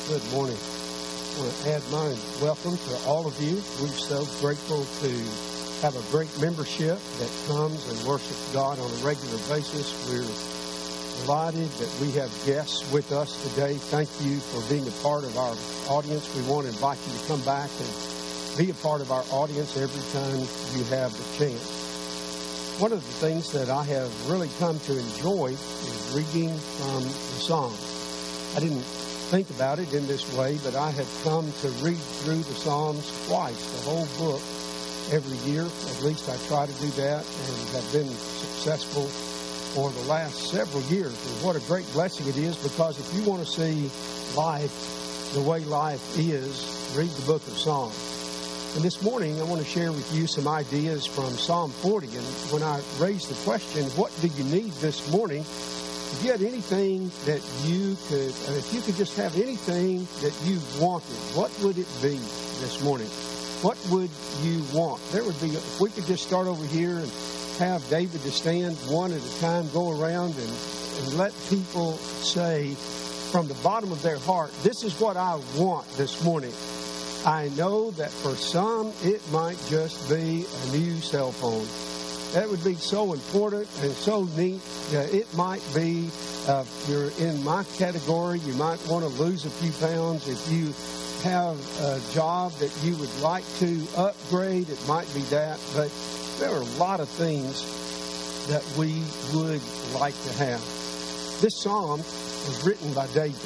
Good morning. I want to add my welcome to all of you. We're so grateful to have a great membership that comes and worships God on a regular basis. We're delighted that we have guests with us today. Thank you for being a part of our audience. We want to invite you to come back and be a part of our audience every time you have the chance. One of the things that I have really come to enjoy is reading from the Psalms. I didn't think about it in this way, but I have come to read through the Psalms twice, the whole book, every year. At least I try to do that and have been successful for the last several years. And what a great blessing it is, because if you want to see life the way life is, read the book of Psalms. And this morning I want to share with you some ideas from Psalm 40. And when I raised the question, what do you need this morning? If you had anything that you could, if you could just have anything that you wanted, what would it be this morning? What would you want? There would be, if we could just start over here and have David to stand one at a time, go around and let people say from the bottom of their heart, this is what I want this morning. I know that for some, it might just be a new cell phone. That would be so important and so neat. It might be, you're in my category, you might want to lose a few pounds. If you have a job that you would like to upgrade, it might be that. But there are a lot of things that we would like to have. This psalm was written by David.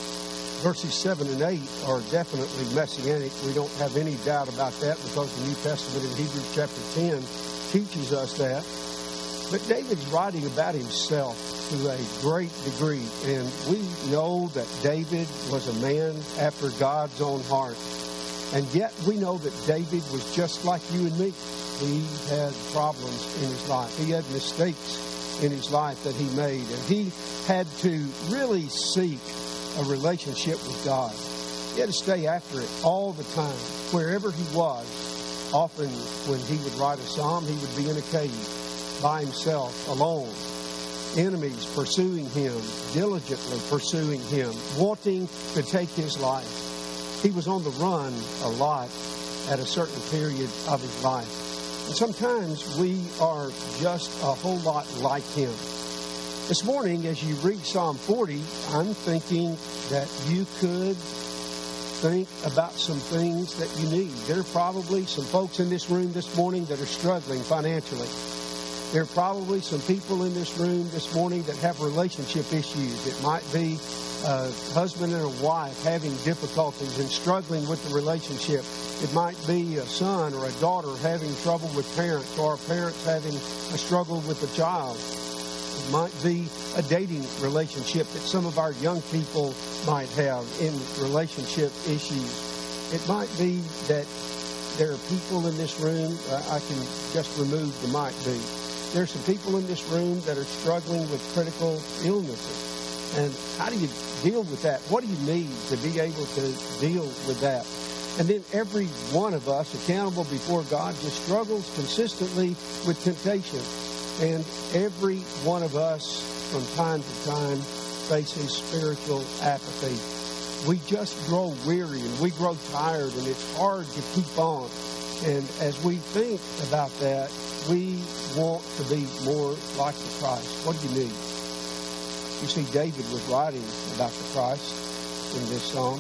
Verses 7 and 8 are definitely messianic. We don't have any doubt about that, because the New Testament in Hebrews chapter 10 teaches us that. But David's writing about himself to a great degree, and we know that David was a man after God's own heart. And yet we know that David was just like you and me. He had problems in his life. He had mistakes in his life that he made, and he had to really seek a relationship with God. He had to stay after it all the time, wherever he was. Often when he would write a psalm, he would be in a cave by himself, alone. Enemies pursuing him, diligently pursuing him, wanting to take his life. He was on the run a lot at a certain period of his life. And sometimes we are just a whole lot like him. This morning, as you read Psalm 40, I'm thinking that you could think about some things that you need. There are probably some folks in this room this morning that are struggling financially. There are probably some people in this room this morning that have relationship issues. It might be a husband and a wife having difficulties and struggling with the relationship. It might be a son or a daughter having trouble with parents, or parents having a struggle with a child. It might be a dating relationship that some of our young people might have in relationship issues. It might be that there are people in this room, I can just remove the might be. There are some people in this room that are struggling with critical illnesses. And how do you deal with that? What do you need to be able to deal with that? And then every one of us, accountable before God, just struggles consistently with temptation. And every one of us, from time to time, faces spiritual apathy. We just grow weary and we grow tired, and it's hard to keep on. And as we think about that, we want to be more like the Christ. What do you need? You see, David was writing about the Christ in this psalm,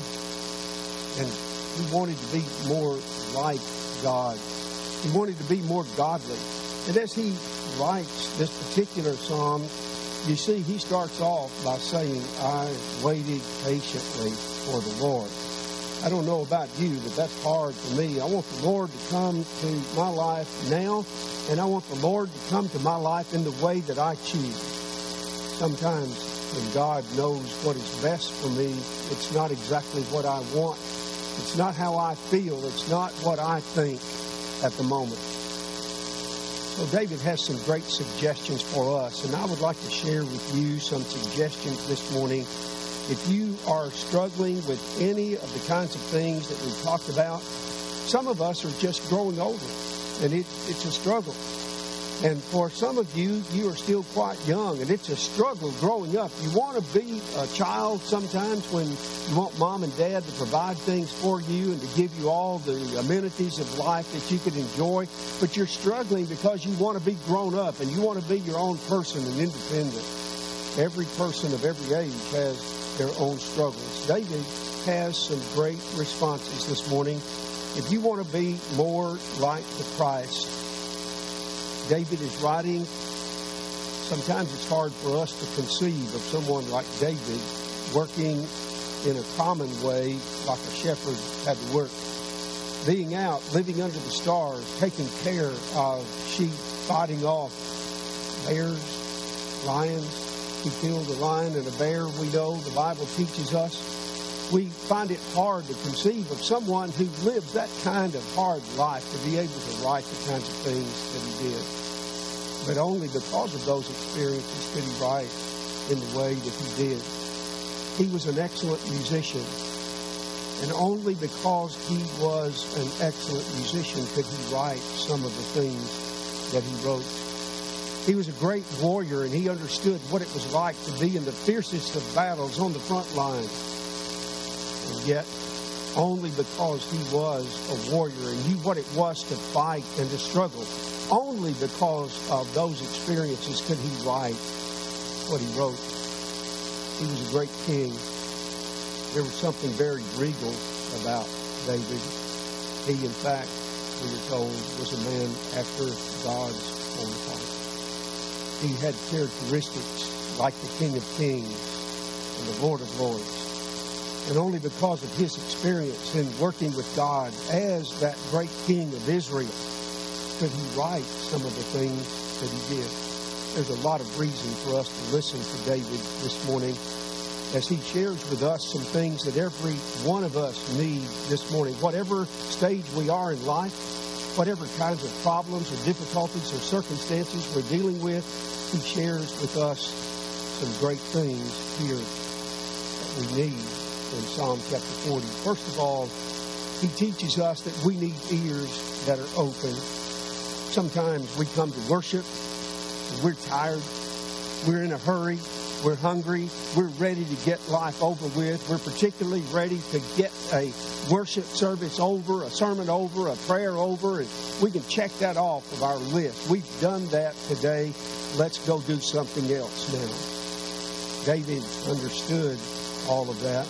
and he wanted to be more like God. He wanted to be more godly. And as he writes this particular psalm, you see, he starts off by saying, I waited patiently for the Lord. I don't know about you, but that's hard for me. I want the Lord to come to my life now, and I want the Lord to come to my life in the way that I choose. Sometimes when God knows what is best for me, it's not exactly what I want. It's not how I feel. It's not what I think at the moment. So David has some great suggestions for us, and I would like to share with you some suggestions this morning. If you are struggling with any of the kinds of things that we've talked about, some of us are just growing older, and it's a struggle. And for some of you, you are still quite young, and it's a struggle growing up. You want to be a child sometimes when you want mom and dad to provide things for you and to give you all the amenities of life that you can enjoy, but you're struggling because you want to be grown up and you want to be your own person and independent. Every person of every age has their own struggles. David has some great responses this morning. If you want to be more like the Christ, David is writing. Sometimes it's hard for us to conceive of someone like David working in a common way like a shepherd had to work. Being out, living under the stars, taking care of sheep, fighting off bears, lions. He killed a lion and a bear, we know. The Bible teaches us. We find it hard to conceive of someone who lives that kind of hard life to be able to write the kinds of things that he did. But only because of those experiences could he write in the way that he did. He was an excellent musician. And only because he was an excellent musician could he write some of the things that he wrote. He was a great warrior, and he understood what it was like to be in the fiercest of battles on the front line. And yet, only because he was a warrior and knew what it was to fight and to struggle, only because of those experiences could he write what he wrote. He was a great king. There was something very regal about David. He, in fact, we are told, was a man after God's own heart. He had characteristics like the King of Kings and the Lord of Lords. And only because of his experience in working with God as that great king of Israel could he write some of the things that he did. There's a lot of reason for us to listen to David this morning as he shares with us some things that every one of us need this morning. Whatever stage we are in life, whatever kinds of problems or difficulties or circumstances we're dealing with, he shares with us some great things here that we need in Psalm chapter 40. First of all, he teaches us that we need ears that are open. Sometimes we come to worship, and we're tired, we're in a hurry, we're hungry, we're ready to get life over with. We're particularly ready to get a worship service over, a sermon over, a prayer over, and we can check that off of our list. We've done that today. Let's go do something else now. David understood all of that.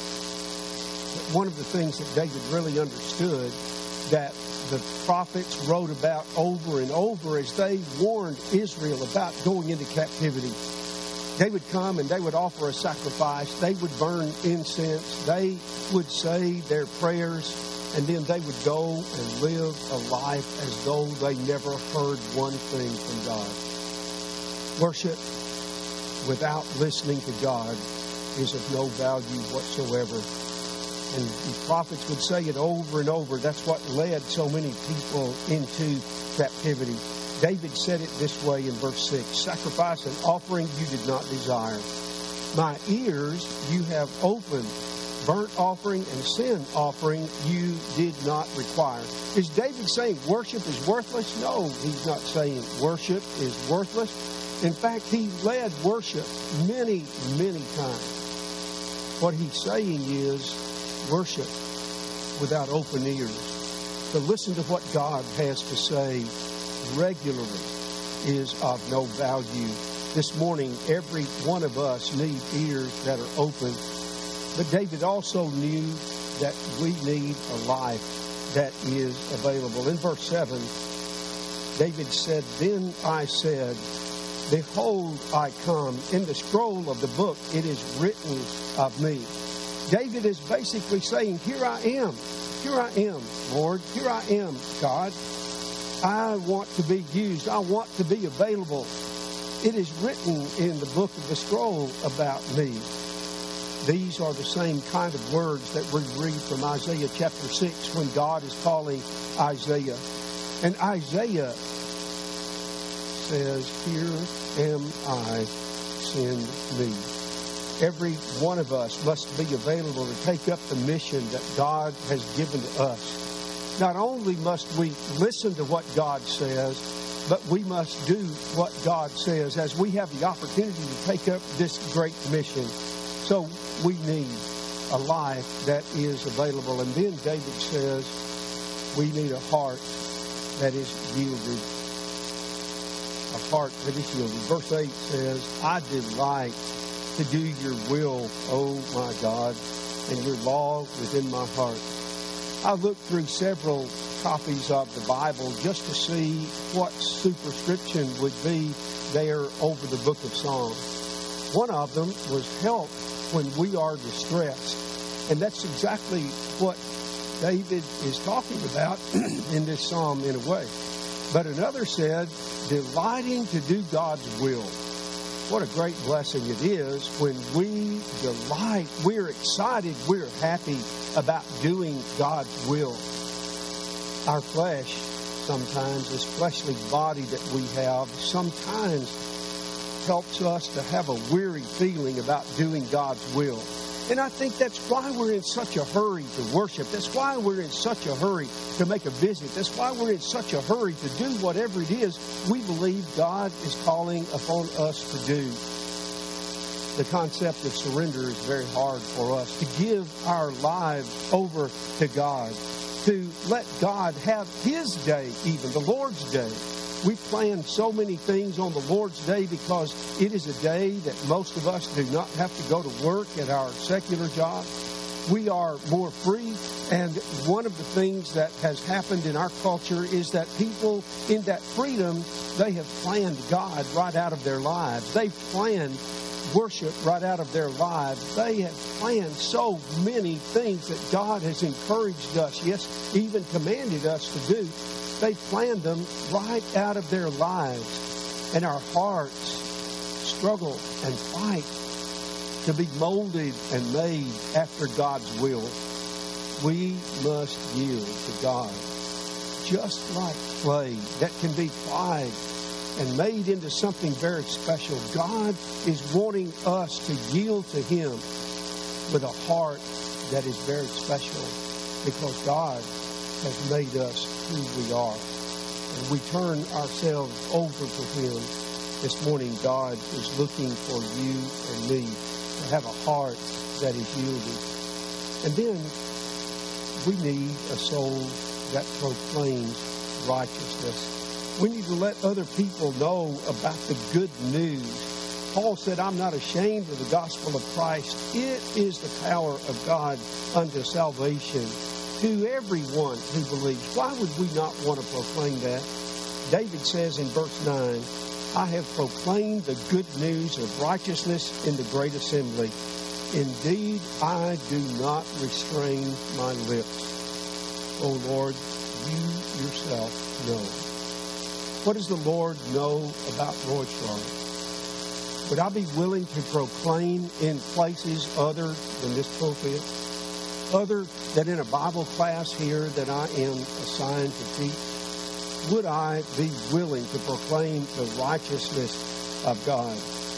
But one of the things that David really understood that the prophets wrote about over and over as they warned Israel about going into captivity. They would come and they would offer a sacrifice. They would burn incense. They would say their prayers, and then they would go and live a life as though they never heard one thing from God. Worship without listening to God is of no value whatsoever. And the prophets would say it over and over. That's what led so many people into captivity. David said it this way in verse 6, "Sacrifice and offering you did not desire. My ears you have opened. Burnt offering and sin offering you did not require." Is David saying worship is worthless? No, he's not saying worship is worthless. In fact, he led worship many, many times. What he's saying is worship without open ears. To listen to what God has to say regularly is of no value. This morning, every one of us need ears that are open. But David also knew that we need a life that is available. In verse 7, David said, "Then I said, behold, I come. In the scroll of the book, it is written of me." David is basically saying, here I am. Here I am, Lord. Here I am, God. I want to be used. I want to be available. It is written in the book of the scroll about me. These are the same kind of words that we read from Isaiah chapter 6 when God is calling Isaiah. And Isaiah says, "Here am I, send me." Every one of us must be available to take up the mission that God has given to us. Not only must we listen to what God says, But we must do what God says as we have the opportunity to take up this great mission. So we need a life that is available. And then David says we need a heart that is yielded. A heart that is yielded. Verse 8 says, I delight to do your will, O my God, and your law within my heart. I looked through several copies of the Bible just to see what superscription would be there over the book of Psalms. One of them was help when we are distressed. And that's exactly what David is talking about in this psalm in a way. But another said, delighting to do God's will. What a great blessing it is when we delight, we're excited, we're happy about doing God's will. Our flesh, sometimes, this fleshly body that we have, sometimes helps us to have a weary feeling about doing God's will. And I think that's why we're in such a hurry to worship. That's why we're in such a hurry to make a visit. That's why we're in such a hurry to do whatever it is we believe God is calling upon us to do. The concept of surrender is very hard for us. To give our lives over to God. To let God have His day, even the Lord's day. We plan so many things on the Lord's Day because it is a day that most of us do not have to go to work at our secular job. We are more free, and one of the things that has happened in our culture is that people in that freedom, they have planned God right out of their lives. They've planned worship right out of their lives. They have planned so many things that God has encouraged us, yes, even commanded us to do. They planned them right out of their lives. And our hearts struggle and fight to be molded and made after God's will. We must yield to God. Just like clay that can be plied and made into something very special, God is wanting us to yield to Him with a heart that is very special because God has made us who we are. And we turn ourselves over to Him. This morning, God is looking for you and me to have a heart that is yielded. And then we need a soul that proclaims righteousness. We need to let other people know about the good news. Paul said, I'm not ashamed of the gospel of Christ. It is the power of God unto salvation to everyone who believes. Why would we not want to proclaim that? David says in verse 9, I have proclaimed the good news of righteousness in the great assembly. Indeed, I do not restrain my lips. O Lord, you yourself know. What does the Lord know about Roy Charlotte? Would I be willing to proclaim in places other than this pulpit? Other than in a Bible class here that I am assigned to teach? Would I be willing to proclaim the righteousness of God?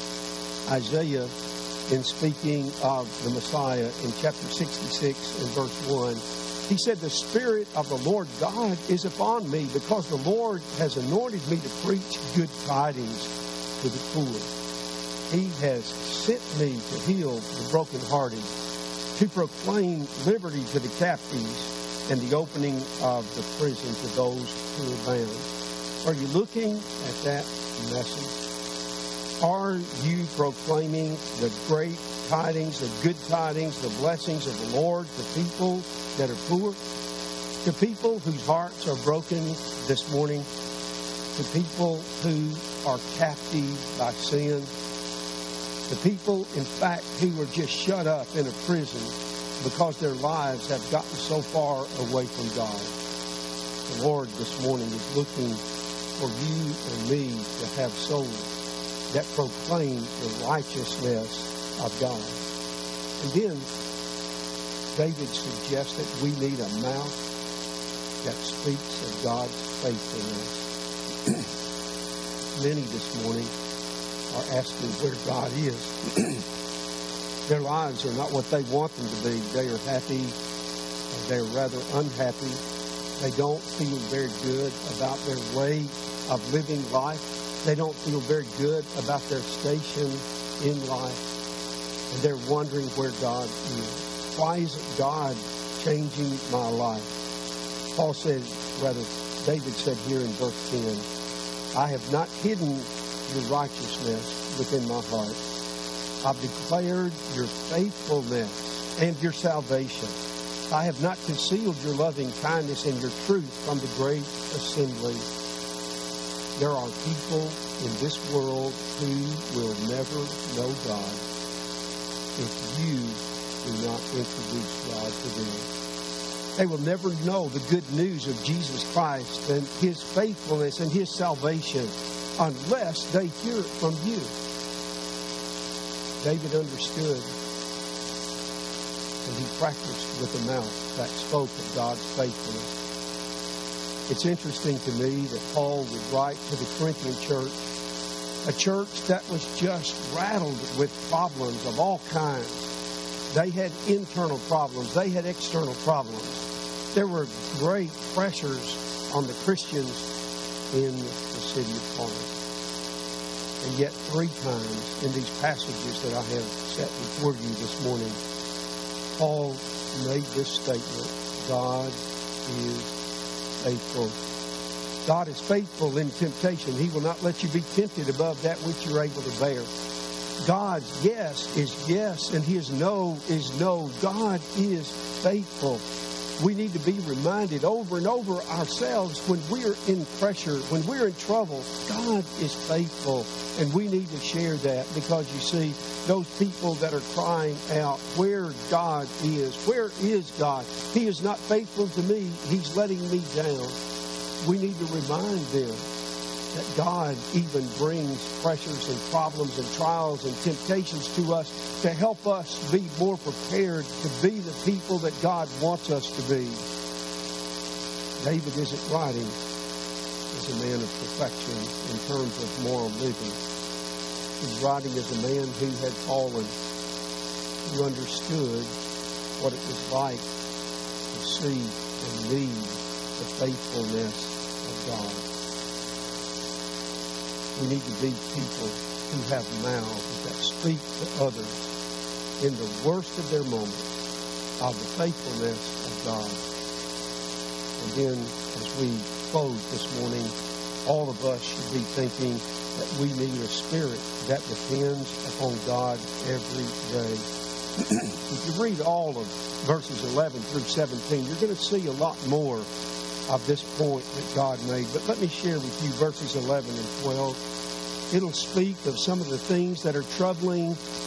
Isaiah, in speaking of the Messiah in chapter 66 and verse 1, he said, the Spirit of the Lord God is upon me because the Lord has anointed me to preach good tidings to the poor. He has sent me to heal the brokenhearted, to proclaim liberty to the captives and the opening of the prison to those who are bound. Are you looking at that message? Are you proclaiming the great tidings, the good tidings, the blessings of the Lord to people that are poor? To people whose hearts are broken this morning? To people who are captive by sin? The people, in fact, who are just shut up in a prison because their lives have gotten so far away from God. The Lord this morning is looking for you and me to have souls that proclaim the righteousness of God. And then David suggests that we need a mouth that speaks of God's faithfulness. Many this morning are asking where God is. Their lives are not what they want them to be. They are happy, or they're rather unhappy. They don't feel very good about their way of living life. They don't feel very good about their station in life. And they're wondering where God is. Why isn't God changing my life? Paul said, rather, David said here in verse 10, I have not hidden your righteousness within my heart. I've declared your faithfulness and your salvation. I have not concealed your loving kindness and your truth from the great assembly. There are people in this world who will never know God if you do not introduce God to them. They will never know the good news of Jesus Christ and His faithfulness and His salvation unless they hear it from you. David understood, and he practiced with a mouth that spoke of God's faithfulness. It's interesting to me that Paul would write to the Corinthian church, a church that was just rattled with problems of all kinds. They had internal problems. They had external problems. There were great pressures on the Christians in the city of Corinth. And yet 3 times in these passages that I have set before you this morning, Paul made this statement, God is faithful. God is faithful in temptation. He will not let you be tempted above that which you're able to bear. God's yes is yes, and His no is no. God is faithful. We need to be reminded over and over ourselves when we're in pressure, when we're in trouble, God is faithful. And we need to share that because, you see, those people that are crying out, where God is, where is God? He is not faithful to me. He's letting me down. We need to remind them that God even brings pressures and problems and trials and temptations to us to help us be more prepared to be the people that God wants us to be. David isn't writing as a man of perfection in terms of moral living. He's writing as a man who had fallen, who understood what it was like to see and need the faithfulness of God. We need to be people who have mouths that speak to others in the worst of their moments of the faithfulness of God. And then as we close this morning, all of us should be thinking that we need a spirit that depends upon God every day. If you read all of verses 11 through 17, you're going to see a lot more of this point that God made. But let me share with you verses 11 and 12. It'll speak of some of the things that are troubling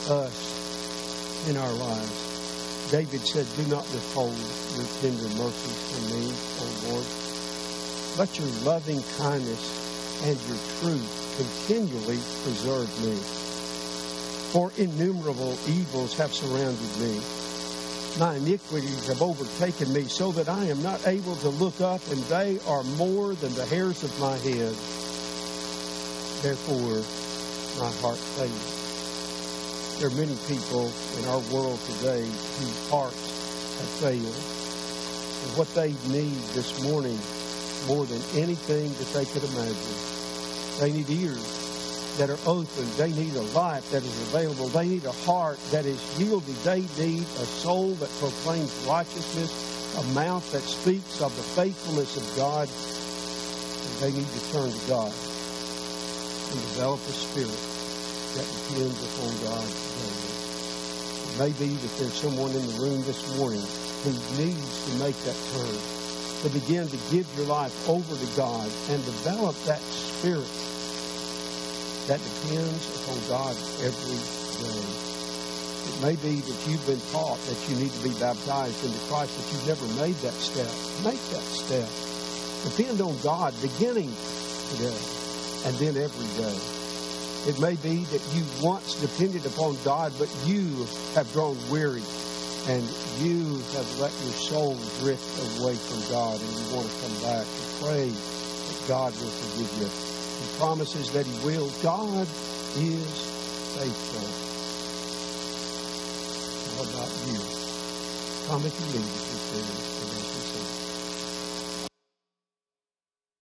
us in our lives. David said, do not withhold your tender mercies from me, O Lord. Let your loving kindness and your truth continually preserve me. For innumerable evils have surrounded me. My iniquities have overtaken me so that I am not able to look up, and they are more than the hairs of my head. Therefore, my heart fails. There are many people in our world today whose hearts have failed. And what they need this morning, more than anything that they could imagine, they need ears that are open. They need a life that is available. They need a heart that is yielded. They need a soul that proclaims righteousness, a mouth that speaks of the faithfulness of God. And they need to turn to God and develop a spirit that depends upon God daily. It may be that there's someone in the room this morning who needs to make that turn, to begin to give your life over to God and develop that spirit that depends upon God every day. It may be that you've been taught that you need to be baptized into Christ, but you've never made that step. Make that step. Depend on God beginning today and then every day. It may be that you once depended upon God, but you have grown weary and you have let your soul drift away from God, and you want to come back and pray that God will forgive you. He promises that He will. God is faithful. How about you? Come if you need it,